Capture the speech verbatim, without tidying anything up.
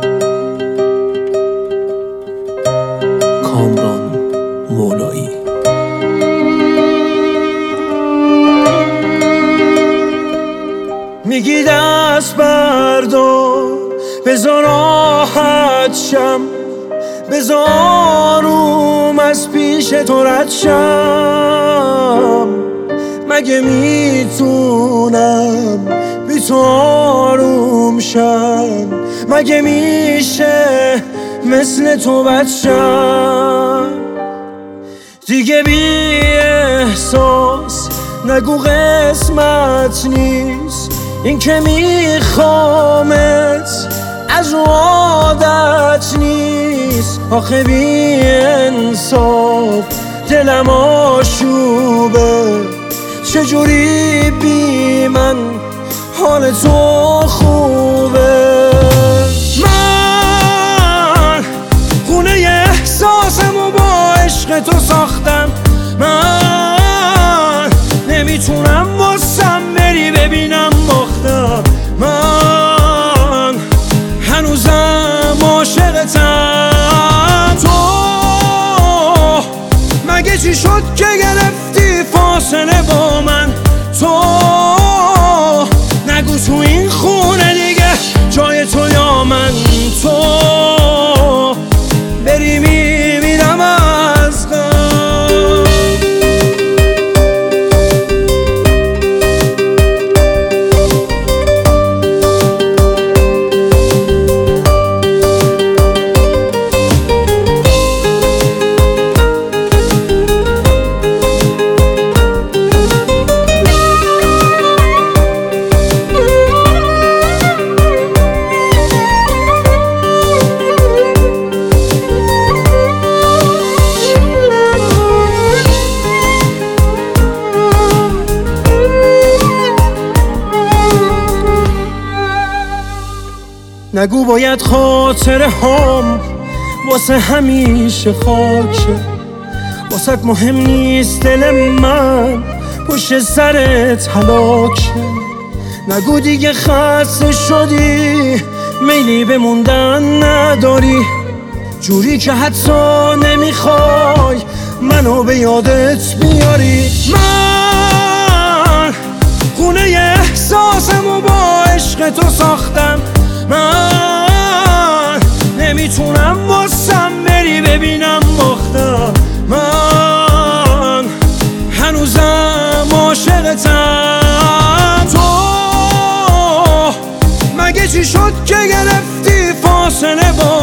کامران مولایی. میگی دست بردار بذار راحت شم، بذار آروم از پیش تو رد شم. مگه میتونم بی تو آروم شم؟ مگه میشه مثل تو بد شم؟ دیگه بی احساس نگو قسمت نیست، این که میخوامت از عادت نیست. آخه بی انصاف دلم آشوبه، چجوری بی من حال تو خوبه؟ من خونه احساسمو با عشق تو ساختم، من نمیتونم واسم بری ببینم باختم. من هنوزم عاشقتم. تو مگه چی شد که گرفتی فاصله با من؟ تو نگو تو این خونه دیگه جای تو یا من. تو بری میبینم از غم. نگو باید خاطره هام واسه همیشه خاکه، واسه مهم نیست دل من پشت سرت هلاکه. نگو دیگه خسته شدی میلی به موندن نداری، جوری که حتی نمیخوای منو به یادت بیاری. من خونه احساسمو با عشق تو ساختم، من نمیتونم واسم بری ببینم باختم. من هنوزم عاشقتم. تو مگه چی شد که گرفتی فاصله با